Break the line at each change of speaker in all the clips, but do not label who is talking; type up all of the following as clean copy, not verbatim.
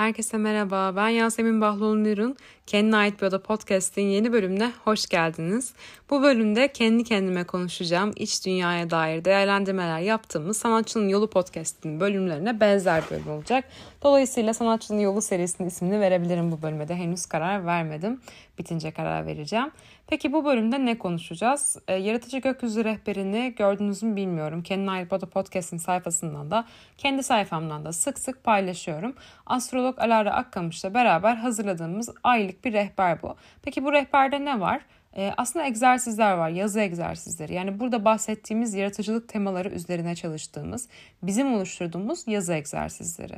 Herkese merhaba, ben Yasemin Bahloğlu-Nur'un Kendine Ait Bir Oda Podcast'in yeni bölümüne hoş geldiniz. Bu bölümde kendi kendime konuşacağım, iç dünyaya dair değerlendirmeler yaptığımız Sanatçının Yolu Podcast'in bölümlerine benzer bir bölüm olacak. Dolayısıyla Sanatçının Yolu serisinin ismini verebilirim bu bölüme de. Henüz karar vermedim, bitince karar vereceğim. Peki bu bölümde ne konuşacağız? Yaratıcı Gökyüzü Rehberini gördünüz mü bilmiyorum. Kendine Ait Bir Oda Podcast'in sayfasından da, kendi sayfamdan da sık sık paylaşıyorum. Astrolog Alara Akkamış'la beraber hazırladığımız aylık bir rehber bu. Peki bu rehberde ne var? Aslında egzersizler var, yazı egzersizleri. Yani burada bahsettiğimiz yaratıcılık temaları üzerine çalıştığımız, bizim oluşturduğumuz yazı egzersizleri.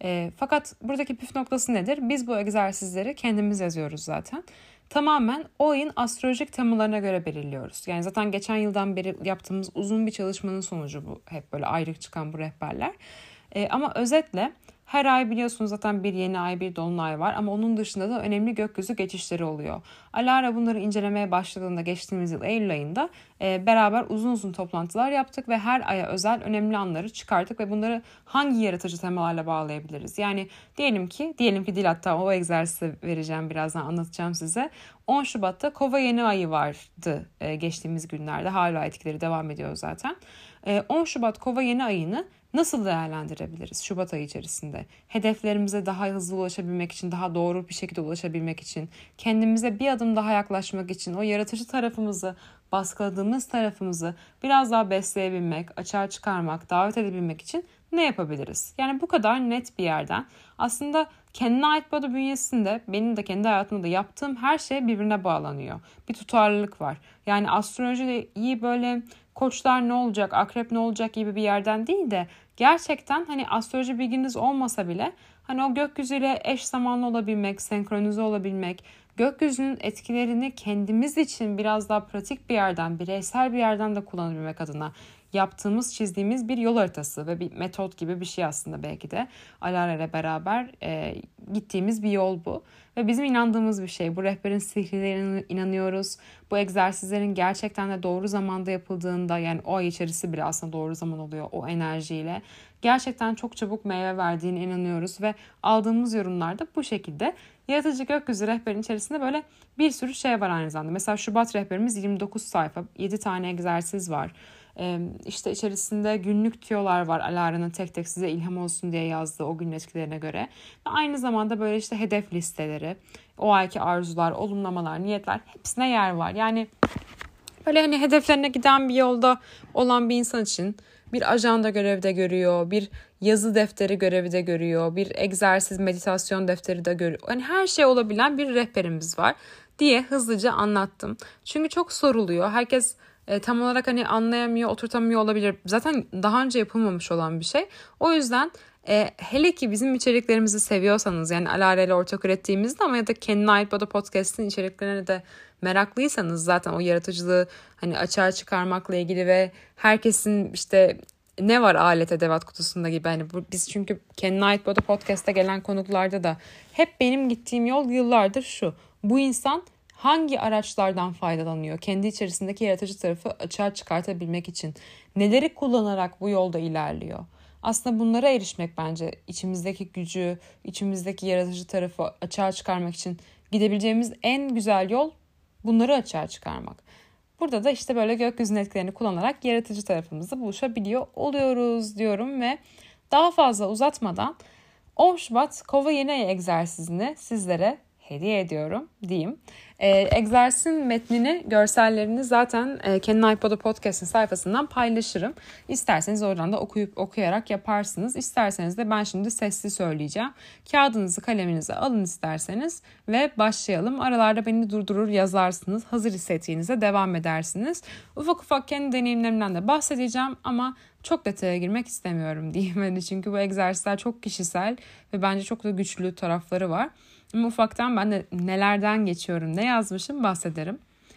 Fakat buradaki püf noktası nedir? Biz bu egzersizleri kendimiz yazıyoruz zaten. Tamamen o ayın astrolojik temalarına göre belirliyoruz. Yani zaten geçen yıldan beri yaptığımız uzun bir çalışmanın sonucu bu. Hep böyle ayrı çıkan bu rehberler. Ama özetle her ay biliyorsunuz zaten bir yeni ay, bir dolunay var ama onun dışında da önemli gökyüzü geçişleri oluyor. Alara bunları incelemeye başladığında geçtiğimiz yıl Eylül ayında beraber uzun toplantılar yaptık ve her aya özel önemli anları çıkarttık ve bunları hangi yaratıcı temalarla bağlayabiliriz? Yani diyelim ki değil, hatta o egzersizi vereceğim, birazdan anlatacağım size. 10 Şubat'ta Kova yeni ayı vardı geçtiğimiz günlerde, hala etkileri devam ediyor zaten. 10 Şubat Kova yeni ayını nasıl değerlendirebiliriz Şubat ayı içerisinde? Hedeflerimize daha hızlı ulaşabilmek için, daha doğru bir şekilde ulaşabilmek için, kendimize bir adım daha yaklaşmak için, o yaratıcı tarafımızı, baskıladığımız tarafımızı biraz daha besleyebilmek, açığa çıkarmak, davet edebilmek için ne yapabiliriz? Yani bu kadar net bir yerden aslında kendine ait bir oda bünyesinde, benim de kendi hayatımda da yaptığım her şey birbirine bağlanıyor. Bir tutarlılık var. Yani astroloji iyi böyle koçlar ne olacak, akrep ne olacak gibi bir yerden değil de gerçekten hani astroloji bilginiz olmasa bile hani o gökyüzüyle eş zamanlı olabilmek, senkronize olabilmek, gökyüzünün etkilerini kendimiz için biraz daha pratik bir yerden, bireysel bir yerden de kullanabilmek adına yaptığımız, çizdiğimiz bir yol haritası ve bir metot gibi bir şey aslında belki de. Alara ile beraber gittiğimiz bir yol bu. Ve bizim inandığımız bir şey. Bu rehberin sihirlerine inanıyoruz. Bu egzersizlerin gerçekten de doğru zamanda yapıldığında, yani o ay içerisi bile aslında doğru zaman oluyor o enerjiyle. Gerçekten çok çabuk meyve verdiğine inanıyoruz ve aldığımız yorumlarda bu şekilde. Yaratıcı Gökyüzü rehberin içerisinde böyle bir sürü şey var aynı zamanda. Mesela Şubat rehberimiz 29 sayfa, 7 tane egzersiz var. İşte içerisinde günlük tüyolar var. Alara'nın tek tek size ilham olsun diye yazdığı o günün etkilerine göre. Ve aynı zamanda böyle işte hedef listeleri, o ayki arzular, olumlamalar, niyetler, hepsine yer var. Yani böyle hani hedeflerine giden bir yolda olan bir insan için bir ajanda görevi de görüyor, bir yazı defteri görevi de görüyor, bir egzersiz meditasyon defteri de görüyor. Yani her şey olabilen bir rehberimiz var diye hızlıca anlattım. Çünkü çok soruluyor. Herkes tam olarak hani anlayamıyor, oturtamıyor olabilir. Zaten daha önce yapılmamış olan bir şey. O yüzden hele ki bizim içeriklerimizi seviyorsanız, yani Alara ile ortak ürettiğimizde ama ya da Kendine Ait Bir Oda Podcast'in içeriklerine de meraklıysanız, zaten o yaratıcılığı hani açığa çıkarmakla ilgili ve herkesin işte ne var alet edevat kutusunda gibi, hani biz çünkü Kendine Ait Bir Oda Podcast'a gelen konuklarda da hep benim gittiğim yol yıllardır şu: bu insan hangi araçlardan faydalanıyor? Kendi içerisindeki yaratıcı tarafı açığa çıkartabilmek için neleri kullanarak bu yolda ilerliyor? Aslında bunlara erişmek bence içimizdeki gücü, içimizdeki yaratıcı tarafı açığa çıkarmak için gidebileceğimiz en güzel yol, bunları açığa çıkarmak. Burada da işte böyle gökyüzünün etkilerini kullanarak yaratıcı tarafımızı buluşabiliyor oluyoruz diyorum ve daha fazla uzatmadan 10 Şubat Kova yeni ay egzersizini sizlere hediye ediyorum diyeyim. Egzersizin metnini, görsellerini zaten Kendine Ait Bir Oda Podcast'in sayfasından paylaşırım. İsterseniz oradan da okuyarak yaparsınız. İsterseniz de ben şimdi sesli söyleyeceğim. Kağıdınızı, kaleminizi alın isterseniz ve başlayalım. Aralarda beni durdurur yazarsınız. Hazır hissettiğinizde devam edersiniz. Ufak ufak kendi deneyimlerimden de bahsedeceğim ama çok detaya girmek istemiyorum diyeyim. Çünkü bu egzersizler çok kişisel ve bence çok da güçlü tarafları var. Ama ufaktan ben de nelerden geçiyorum, ne yazmışım bahsederim.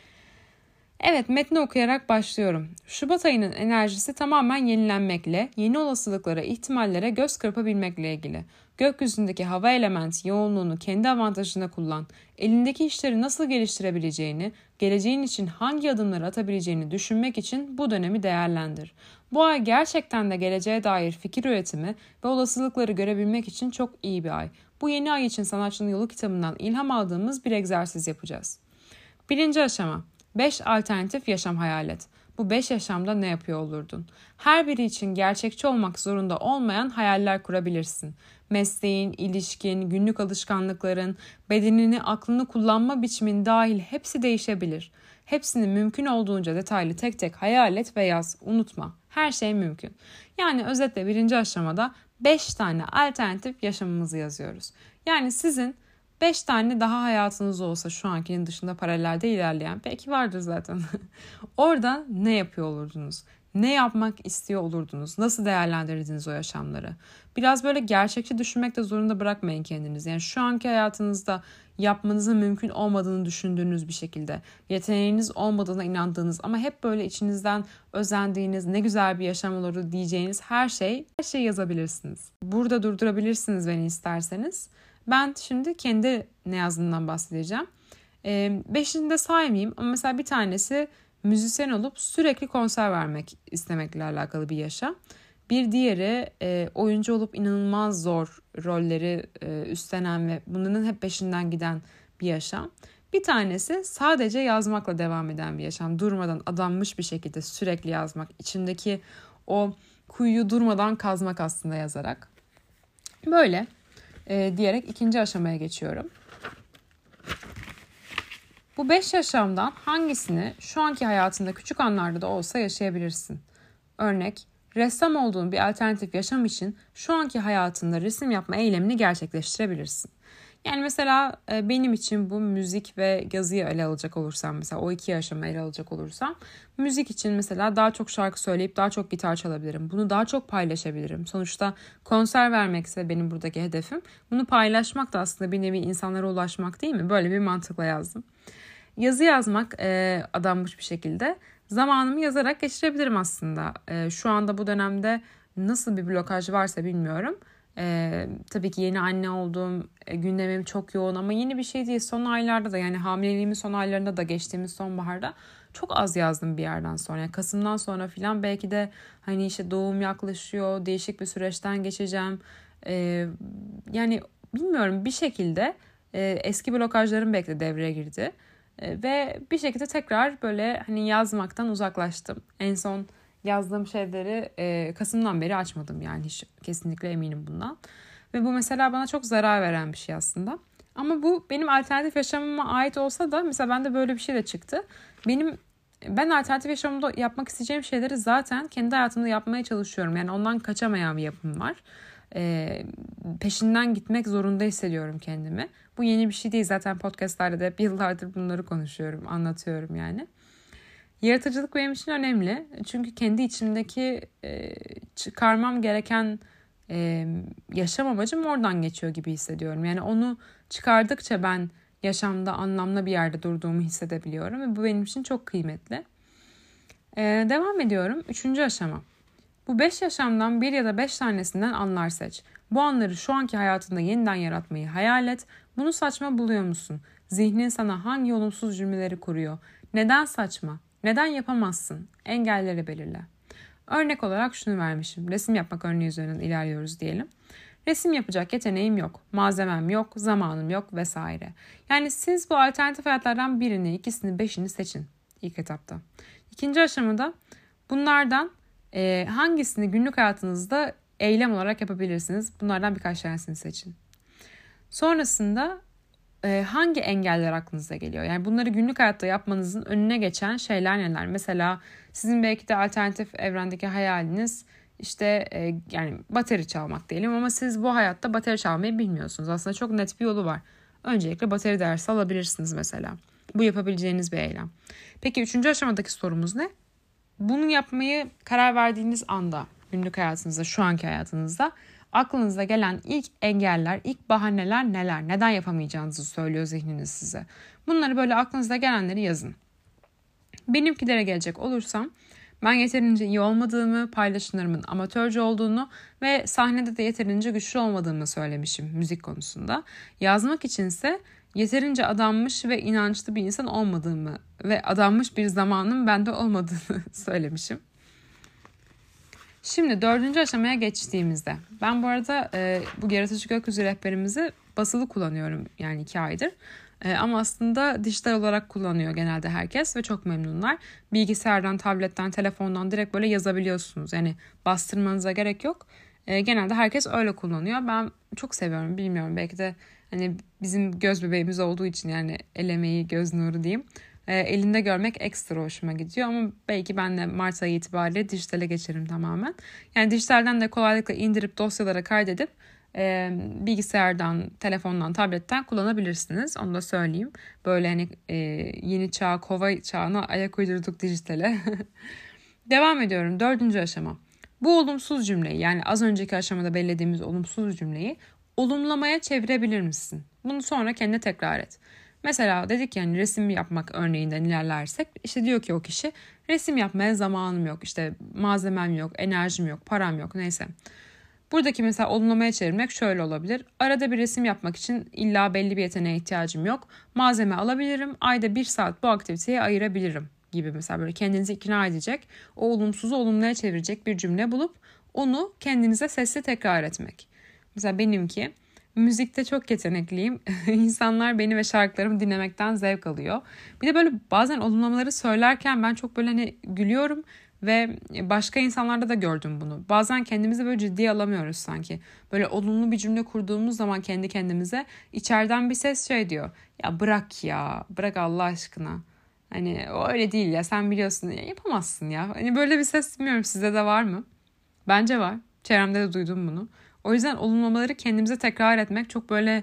Evet, metni okuyarak başlıyorum. Şubat ayının enerjisi tamamen yenilenmekle, yeni olasılıklara, ihtimallere göz kırpabilmekle ilgili. Gökyüzündeki hava elementi yoğunluğunu kendi avantajına kullan. Elindeki işleri nasıl geliştirebileceğini, geleceğin için hangi adımları atabileceğini düşünmek için bu dönemi değerlendir. Bu ay gerçekten de geleceğe dair fikir üretimi ve olasılıkları görebilmek için çok iyi bir ay. Bu yeni ay için Sanatçının Yolu kitabından ilham aldığımız bir egzersiz yapacağız. Birinci aşama. 5 alternatif yaşam hayal et. Bu 5 yaşamda ne yapıyor olurdun? Her biri için gerçekçi olmak zorunda olmayan hayaller kurabilirsin. Mesleğin, ilişkin, günlük alışkanlıkların, bedenini, aklını kullanma biçimin dahil hepsi değişebilir. Hepsini mümkün olduğunca detaylı tek tek hayal et ve yaz. Unutma, her şey mümkün. Yani özetle birinci aşamada 5 tane alternatif yaşamımızı yazıyoruz. Yani sizin 5 tane daha hayatınız olsa şu ankinin dışında paralelde ilerleyen, belki vardır zaten. Orada ne yapıyor olurdunuz? Ne yapmak istiyor olurdunuz? Nasıl değerlendirirdiniz o yaşamları? Biraz böyle gerçekçi düşünmek de zorunda bırakmayın kendinizi. Yani şu anki hayatınızda yapmanızın mümkün olmadığını düşündüğünüz bir şekilde, yeteneğiniz olmadığına inandığınız ama hep böyle içinizden özendiğiniz, ne güzel bir yaşam olurdu diyeceğiniz her şeyi yazabilirsiniz. Burada durdurabilirsiniz beni isterseniz. Ben şimdi kendi ne yazdığımdan bahsedeceğim. Beşini de saymayayım ama mesela bir tanesi müzisyen olup sürekli konser vermek istemekle alakalı bir yaşam. Bir diğeri oyuncu olup inanılmaz zor rolleri üstlenen ve bunların hep peşinden giden bir yaşam. Bir tanesi sadece yazmakla devam eden bir yaşam. Durmadan adanmış bir şekilde sürekli yazmak. İçindeki o kuyuyu durmadan kazmak aslında yazarak. Böyle diyerek ikinci aşamaya geçiyorum. Bu 5 yaşamdan hangisini şu anki hayatında küçük anlarda da olsa yaşayabilirsin? Örnek, ressam olduğun bir alternatif yaşam için şu anki hayatında resim yapma eylemini gerçekleştirebilirsin. Yani mesela benim için bu müzik ve yazıyı ele alacak olursam, mesela o 2 yaşamı ele alacak olursam, müzik için mesela daha çok şarkı söyleyip daha çok gitar çalabilirim. Bunu daha çok paylaşabilirim. Sonuçta konser vermekse benim buradaki hedefim. Bunu paylaşmak da aslında bir nevi insanlara ulaşmak değil mi? Böyle bir mantıkla yazdım. Yazı yazmak adanmış bir şekilde zamanımı yazarak geçirebilirim aslında. Şu anda bu dönemde nasıl bir blokaj varsa bilmiyorum. Tabii ki yeni anne olduğum, gündemim çok yoğun ama yeni bir şey değil. Son aylarda da, yani hamileliğimin son aylarında da, geçtiğimiz sonbaharda çok az yazdım bir yerden sonra. Yani Kasım'dan sonra falan belki de hani işte doğum yaklaşıyor, değişik bir süreçten geçeceğim. Yani bilmiyorum, bir şekilde eski blokajlarım belki de devreye girdi. Ve bir şekilde tekrar böyle hani yazmaktan uzaklaştım. En son yazdığım şeyleri Kasım'dan beri açmadım, yani hiç, kesinlikle eminim bundan. Ve bu mesela bana çok zarar veren bir şey aslında. Ama bu benim alternatif yaşamıma ait olsa da mesela bende böyle bir şey de çıktı. Ben alternatif yaşamımda yapmak isteyeceğim şeyleri zaten kendi hayatımda yapmaya çalışıyorum. Yani ondan kaçamayan bir yapım var. Peşinden gitmek zorunda hissediyorum kendimi. Bu yeni bir şey değil. Zaten podcastlerde de hep yıllardır bunları konuşuyorum, anlatıyorum yani. Yaratıcılık benim için önemli. Çünkü kendi içimdeki çıkarmam gereken yaşam amacım oradan geçiyor gibi hissediyorum. Yani onu çıkardıkça ben yaşamda anlamlı bir yerde durduğumu hissedebiliyorum ve bu benim için çok kıymetli. Devam ediyorum. 3. aşama. Bu 5 yaşamdan 1 ya da 5 tanesinden anlar seç. Bu anları şu anki hayatında yeniden yaratmayı hayal et. Bunu saçma buluyor musun? Zihnin sana hangi olumsuz cümleleri kuruyor? Neden saçma? Neden yapamazsın? Engelleri belirle. Örnek olarak şunu vermişim. Resim yapmak örneği üzerinden ilerliyoruz diyelim. Resim yapacak yeteneğim yok, malzemem yok, zamanım yok vesaire. Yani siz bu alternatif hayatlardan birini, ikisini, 5'ini seçin ilk etapta. İkinci aşamada bunlardan hangisini günlük hayatınızda eylem olarak yapabilirsiniz? Bunlardan birkaç tanesini seçin. Sonrasında hangi engeller aklınıza geliyor? Yani bunları günlük hayatta yapmanızın önüne geçen şeyler neler? Mesela sizin belki de alternatif evrendeki hayaliniz işte yani bateri çalmak diyelim ama siz bu hayatta bateri çalmayı bilmiyorsunuz. Aslında çok net bir yolu var. Öncelikle bateri dersi alabilirsiniz mesela. Bu yapabileceğiniz bir eylem. Peki 3. aşamadaki sorumuz ne? Bunu yapmayı karar verdiğiniz anda günlük hayatınızda, şu anki hayatınızda aklınıza gelen ilk engeller, ilk bahaneler neler? Neden yapamayacağınızı söylüyor zihniniz size. Bunları böyle aklınıza gelenleri yazın. Benimkilere gelecek olursam, ben yeterince iyi olmadığımı, paylaşımlarımın amatörce olduğunu ve sahnede de yeterince güçlü olmadığımı söylemişim müzik konusunda. Yazmak içinse yeterince adanmış ve inançlı bir insan olmadığımı ve adanmış bir zamanım bende olmadığını söylemişim. Şimdi 4. aşamaya geçtiğimizde, ben bu arada bu Yaratıcı Gökyüzü rehberimizi basılı kullanıyorum yani 2 aydır. Ama aslında dijital olarak kullanıyor genelde herkes ve çok memnunlar. Bilgisayardan, tabletten, telefondan direkt böyle yazabiliyorsunuz. Yani bastırmanıza gerek yok. Genelde herkes öyle kullanıyor. Ben çok seviyorum, bilmiyorum, belki de hani bizim göz bebeğimiz olduğu için, yani el emeği, göz nuru diyeyim. Elinde görmek ekstra hoşuma gidiyor ama belki ben de Mart ayı itibariyle dijitale geçerim tamamen. Yani dijitalden de kolaylıkla indirip dosyalara kaydedip bilgisayardan, telefondan, tabletten kullanabilirsiniz. Onu da söyleyeyim. Böyle hani yeni çağ, kova çağına ayak uydurduk dijitale. Devam ediyorum. 4. aşama. Bu olumsuz cümleyi, yani az önceki aşamada belirlediğimiz olumsuz cümleyi olumlamaya çevirebilir misin? Bunu sonra kendine tekrar et. Mesela dedik yani resim yapmak örneğinden ilerlersek, işte diyor ki o kişi, resim yapmaya zamanım yok, işte malzemem yok, enerjim yok, param yok, neyse. Buradaki mesela olumlamaya çevirmek şöyle olabilir. Arada bir resim yapmak için illa belli bir yeteneğe ihtiyacım yok. Malzeme alabilirim, ayda 1 saat bu aktiviteye ayırabilirim gibi, mesela böyle kendinizi ikna edecek, o olumsuzu olumluya çevirecek bir cümle bulup onu kendinize sesli tekrar etmek. Mesela benimki, müzikte çok yetenekliyim. İnsanlar beni ve şarkılarımı dinlemekten zevk alıyor. Bir de böyle bazen olumlamaları söylerken ben çok böyle hani gülüyorum ve başka insanlarda da gördüm bunu. Bazen kendimizi böyle ciddiye alamıyoruz sanki. Böyle olumlu bir cümle kurduğumuz zaman kendi kendimize içeriden bir ses şey diyor. Ya bırak ya, bırak Allah aşkına. Hani o öyle değil ya, sen biliyorsun ya, yapamazsın ya. Hani böyle bir ses, bilmiyorum sizde de var mı? Bence var. Çevremde de duydum bunu. O yüzden olumlamaları kendimize tekrar etmek çok böyle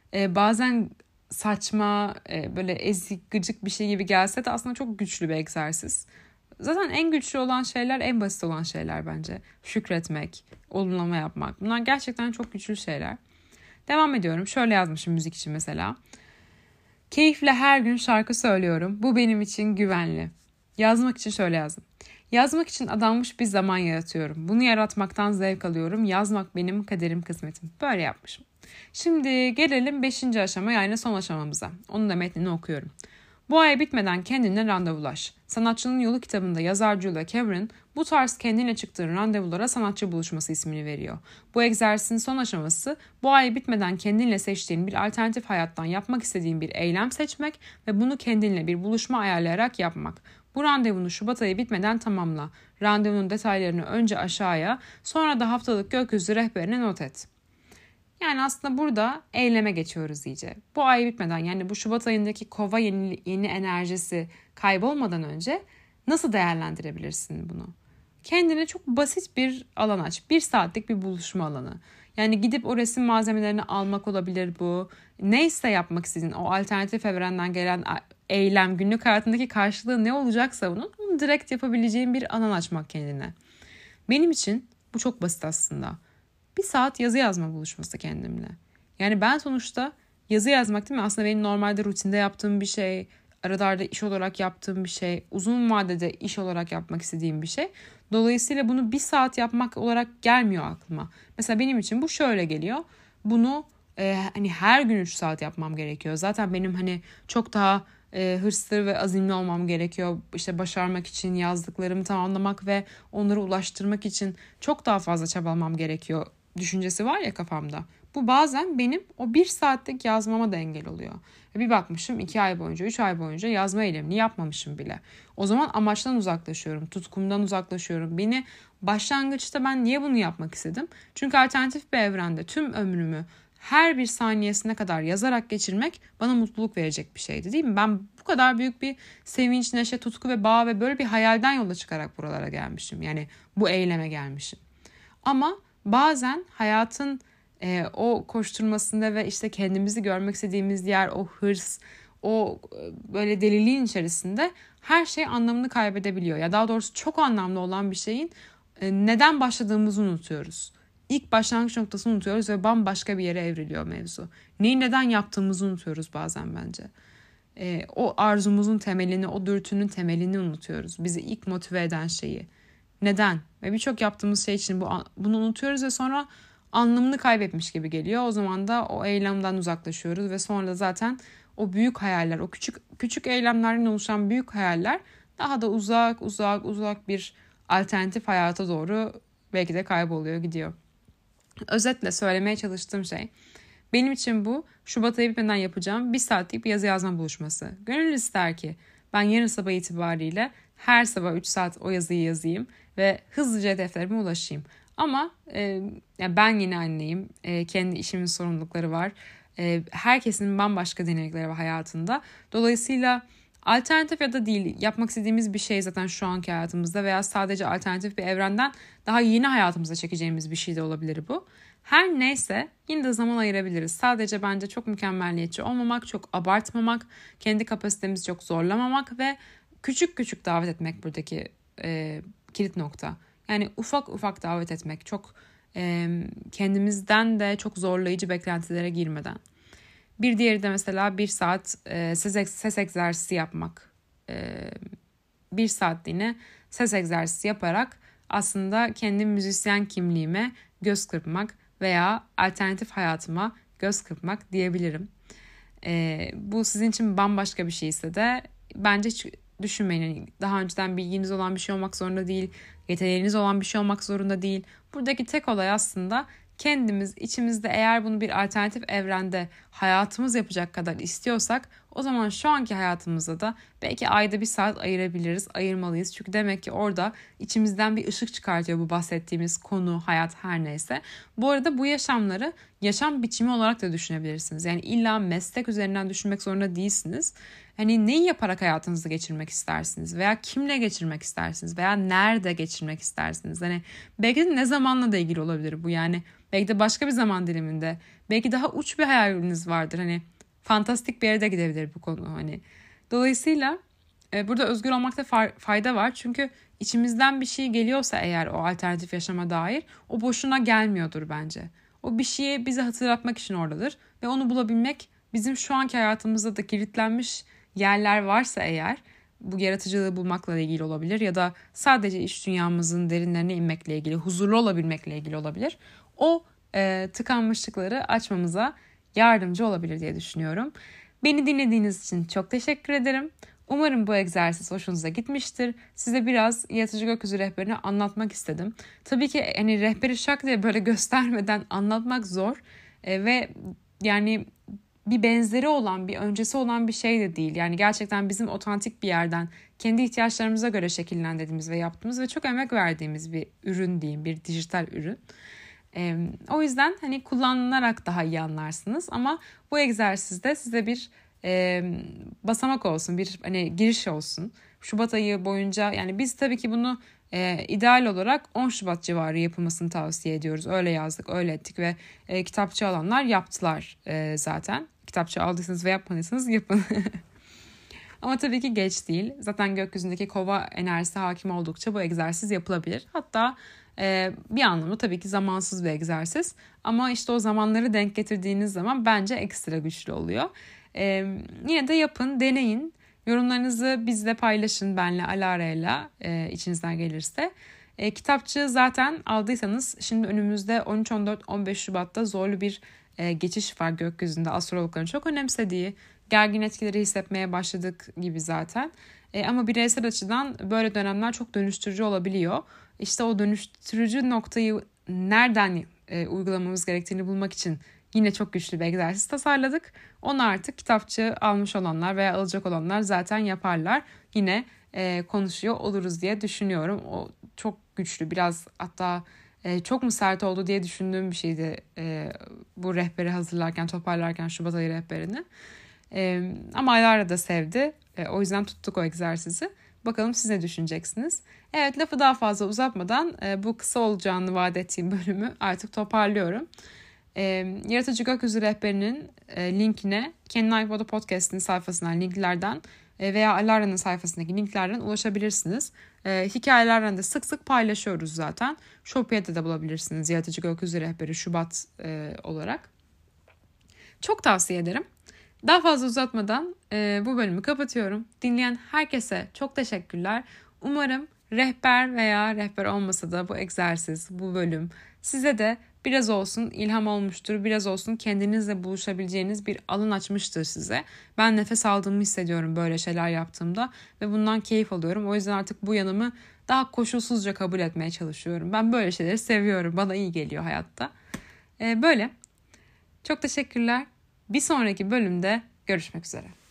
bazen saçma, böyle ezik, gıcık bir şey gibi gelse de aslında çok güçlü bir egzersiz. Zaten en güçlü olan şeyler en basit olan şeyler bence. Şükretmek, olumlama yapmak. Bunlar gerçekten çok güçlü şeyler. Devam ediyorum. Şöyle yazmışım müzik için mesela. Keyifle her gün şarkı söylüyorum. Bu benim için güvenli. Yazmak için şöyle yazdım. Yazmak için adanmış bir zaman yaratıyorum. Bunu yaratmaktan zevk alıyorum. Yazmak benim kaderim, kısmetim. Böyle yapmışım. Şimdi gelelim 5. aşama, yani son aşamamıza. Onun da metnini okuyorum. Bu ay bitmeden kendine randevulaş. Sanatçının Yolu kitabında yazar Julia Cameron bu tarz kendine çıktığı randevulara sanatçı buluşması ismini veriyor. Bu egzersizin son aşaması, bu ay bitmeden kendinle seçtiğin bir alternatif hayattan yapmak istediğin bir eylem seçmek ve bunu kendinle bir buluşma ayarlayarak yapmak. Bu randevunu Şubat ayı bitmeden tamamla. Randevunun detaylarını önce aşağıya, sonra da haftalık gökyüzü rehberine not et. Yani aslında burada eyleme geçiyoruz iyice. Bu ay bitmeden, yani bu Şubat ayındaki kova yeni enerjisi kaybolmadan önce nasıl değerlendirebilirsin bunu? Kendine çok basit bir alan aç. 1 saatlik bir buluşma alanı. Yani gidip o resim malzemelerini almak olabilir bu. Neyse yapmak istediğin o alternatif evrenden gelen eylem, günlük hayatındaki karşılığı ne olacaksa bunu direkt yapabileceğin bir alan açmak kendine. Benim için bu çok basit aslında. 1 saat yazı yazma buluşması kendimle. Yani ben sonuçta yazı yazmak, değil mi? Aslında benim normalde rutinde yaptığım bir şey, arada iş olarak yaptığım bir şey, uzun vadede iş olarak yapmak istediğim bir şey. Dolayısıyla bunu 1 saat yapmak olarak gelmiyor aklıma. Mesela benim için bu şöyle geliyor. Bunu hani her gün 3 saat yapmam gerekiyor. Zaten benim hani çok daha hırslı ve azimli olmam gerekiyor. İşte başarmak için, yazdıklarımı tamamlamak ve onları ulaştırmak için çok daha fazla çabalamam gerekiyor düşüncesi var ya kafamda. Bu bazen benim o 1 saatlik yazmama da engel oluyor. Bir bakmışım 2 ay boyunca, 3 ay boyunca yazma eylemini yapmamışım bile. O zaman amaçtan uzaklaşıyorum, tutkumdan uzaklaşıyorum. Beni başlangıçta ben niye bunu yapmak istedim? Çünkü alternatif bir evrende tüm ömrümü her bir saniyesine kadar yazarak geçirmek bana mutluluk verecek bir şeydi, değil mi? Ben bu kadar büyük bir sevinç, neşe, tutku ve bağ ve böyle bir hayalden yola çıkarak buralara gelmişim. Yani bu eyleme gelmişim. Ama bazen hayatın o koşturmasında ve işte kendimizi görmek istediğimiz yer, o hırs, o böyle deliliğin içerisinde her şey anlamını kaybedebiliyor. Ya daha doğrusu çok anlamlı olan bir şeyin neden başladığımızı unutuyoruz. İlk başlangıç noktasını unutuyoruz ve bambaşka bir yere evriliyor mevzu. Neyi neden yaptığımızı unutuyoruz bazen bence. O arzumuzun temelini, o dürtünün temelini unutuyoruz. Bizi ilk motive eden şeyi. Neden? Ve birçok yaptığımız şey için bunu unutuyoruz ve sonra anlamını kaybetmiş gibi geliyor. O zaman da o eylemden uzaklaşıyoruz ve sonra da zaten o büyük hayaller, o küçük eylemlerden oluşan büyük hayaller daha da uzak bir alternatif hayata doğru belki de kayboluyor, gidiyor. Özetle söylemeye çalıştığım şey, Benim için bu Şubat ayı bitmeden yapacağım 1 saatlik bir yazı yazma buluşması. Gönül ister ki ben yarın sabah itibariyle her sabah 3 saat o yazıyı yazayım ve hızlıca hedeflerime ulaşayım. Ama yani ben yeni anneyim, kendi işimin sorumlulukları var. Herkesin bambaşka deneyimleri var hayatında. Dolayısıyla alternatif ya da değil, yapmak istediğimiz bir şey zaten şu anki hayatımızda veya sadece alternatif bir evrenden daha yeni hayatımıza çekeceğimiz bir şey de olabilir bu. Her neyse yine de zaman ayırabiliriz. Sadece bence çok mükemmelliyetçi olmamak, çok abartmamak, kendi kapasitemizi çok zorlamamak ve küçük küçük davet etmek buradaki kilit nokta. Yani ufak ufak davet etmek, çok kendimizden de çok zorlayıcı beklentilere girmeden. Bir diğeri de mesela 1 saat ses egzersizi yapmak. 1 saatliğine ses egzersizi yaparak aslında kendi müzisyen kimliğime göz kırpmak veya alternatif hayatıma göz kırpmak diyebilirim. Bu sizin için bambaşka bir şeyse de bence hiç düşünmeyin. Yani daha önceden bilginiz olan bir şey olmak zorunda değil. Yeteneğiniz olan bir şey olmak zorunda değil. Buradaki tek olay aslında kendimiz içimizde eğer bunu bir alternatif evrende hayatımız yapacak kadar istiyorsak o zaman şu anki hayatımızda da belki ayda 1 saat ayırabiliriz, ayırmalıyız. Çünkü demek ki orada içimizden bir ışık çıkartıyor bu bahsettiğimiz konu, hayat her neyse. Bu arada bu yaşamları yaşam biçimi olarak da düşünebilirsiniz. Yani illa meslek üzerinden düşünmek zorunda değilsiniz. Hani neyi yaparak hayatınızı geçirmek istersiniz veya kimle geçirmek istersiniz veya nerede geçirmek istersiniz? Hani belki de ne zamanla da ilgili olabilir bu, yani belki de başka bir zaman diliminde, belki daha uç bir hayaliniz vardır. Hani fantastik bir yere de gidebilir bu konu. Hani dolayısıyla burada özgür olmakta fayda var. Çünkü içimizden bir şey geliyorsa eğer o alternatif yaşama dair o boşuna gelmiyordur bence. O bir şeyi bize hatırlatmak için oradadır ve onu bulabilmek bizim şu anki hayatımızda da kilitlenmiş yerler varsa eğer bu yaratıcılığı bulmakla ilgili olabilir ya da sadece iç dünyamızın derinlerine inmekle ilgili, huzurlu olabilmekle ilgili olabilir. O tıkanmışlıkları açmamıza yardımcı olabilir diye düşünüyorum. Beni dinlediğiniz için çok teşekkür ederim. Umarım bu egzersiz hoşunuza gitmiştir. Size biraz Yaratıcı Gökyüzü Rehberini anlatmak istedim. Tabii ki hani rehberi şak diye böyle göstermeden anlatmak zor. Ve yani bir benzeri olan, bir öncesi olan bir şey de değil. Yani gerçekten bizim otantik bir yerden kendi ihtiyaçlarımıza göre şekillendirdiğimiz ve yaptığımız ve çok emek verdiğimiz bir ürün diyeyim, bir dijital ürün. O yüzden hani kullanılarak daha iyi anlarsınız ama bu egzersizde size bir basamak olsun, bir hani giriş olsun. Şubat ayı boyunca yani biz tabii ki bunu ideal olarak 10 Şubat civarı yapılmasını tavsiye ediyoruz. Öyle yazdık, öyle ettik ve kitapçı alanlar yaptılar zaten. Kitapçı aldıysanız ve yapmadıysanız yapın. Ama tabii ki geç değil. Zaten gökyüzündeki kova enerjisi hakim oldukça bu egzersiz yapılabilir. Hatta bir anlamda tabii ki zamansız bir egzersiz. Ama işte o zamanları denk getirdiğiniz zaman bence ekstra güçlü oluyor. Yine de yapın, deneyin. Yorumlarınızı bizle paylaşın, benle, Alara'yla içinizden gelirse. Kitapçığı zaten aldıysanız şimdi önümüzde 13, 14, 15 Şubat'ta zorlu bir geçiş var gökyüzünde. Astrologların çok önemsediği, gergin etkileri hissetmeye başladık gibi zaten. Ama bireysel açıdan böyle dönemler çok dönüştürücü olabiliyor. İşte o dönüştürücü noktayı nereden uygulamamız gerektiğini bulmak için yine çok güçlü bir egzersiz tasarladık. Onu artık kitapçı almış olanlar veya alacak olanlar zaten yaparlar. Yine konuşuyor oluruz diye düşünüyorum. O çok güçlü, biraz hatta çok mu sert oldu diye düşündüğüm bir şeydi bu rehberi hazırlarken, toparlarken Şubat ayı rehberini. Ama Alara da sevdi. O yüzden tuttuk o egzersizi. Bakalım siz ne düşüneceksiniz? Evet, lafı daha fazla uzatmadan bu kısa olacağını vaat ettiğim bölümü artık toparlıyorum. Yaratıcı Gökyüzü Rehberi'nin linkine Kendine iPod Podcast'in sayfasından linklerden veya Alara'nın sayfasındaki linklerden ulaşabilirsiniz. Hikayelerden de sık sık paylaşıyoruz zaten. Shopee'de de bulabilirsiniz Yaratıcı Gökyüzü Rehberi Şubat olarak. Çok tavsiye ederim. Daha fazla uzatmadan bu bölümü kapatıyorum. Dinleyen herkese çok teşekkürler. Umarım rehber veya rehber olmasa da bu egzersiz, bu bölüm size de biraz olsun ilham olmuştur. Biraz olsun kendinizle buluşabileceğiniz bir alan açmıştır size. Ben nefes aldığımı hissediyorum böyle şeyler yaptığımda ve bundan keyif alıyorum. O yüzden artık bu yanımı daha koşulsuzca kabul etmeye çalışıyorum. Ben böyle şeyleri seviyorum. Bana iyi geliyor hayatta. Böyle. Çok teşekkürler. Bir sonraki bölümde görüşmek üzere.